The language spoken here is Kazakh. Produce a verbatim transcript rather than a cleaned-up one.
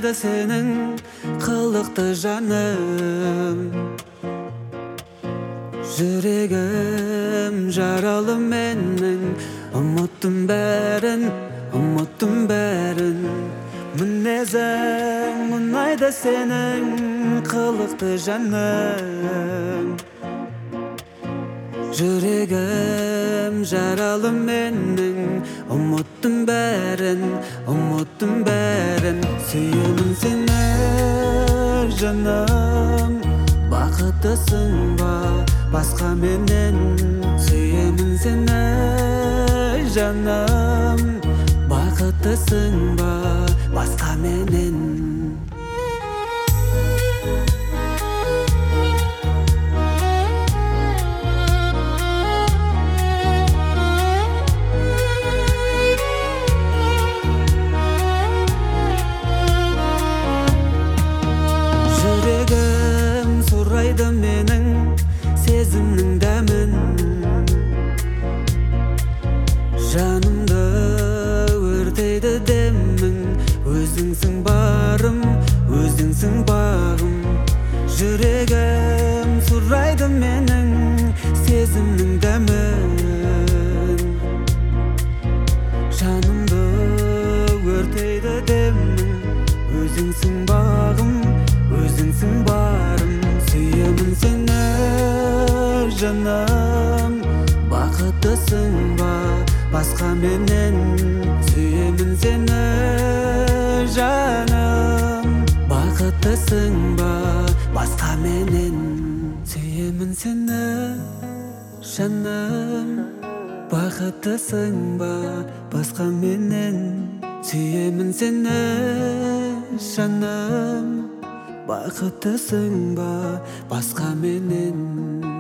мұнайды сенің қылықты жаным. Жүрегім жаралы менің, ұмыттым бәрін, ұмыттым бәрін. Мінезің мұнайды сенің қылықты жаным. Жүрегім жаралы менің, ұмыттым бәрін, ұмыттым бәрін. Сүйемін сені жаным, бақыттысың ба басқа менен? Сүйемін сені жаным, бақыттысың ба басқа менен? Жүрегім сұрайды менің сезімнің дәмін. Жанымды өртейді демің, өзіңсің барым, өзіңсің бағым. Жүрегім сұрайды менің сезімнің дәмін. Жанымды өртейді демің, өзіңсің бағым, өзіңсің барым. Сүйемін сені жаным, бақыттысың ба басқа менен? Сүйемін сені жаным, бақыттысың ба басқа менен? Сүйемін сені жаным, бақыттысың ба басқа менен? Сүйемін сені жаным, бақыттысың ба басқа менен?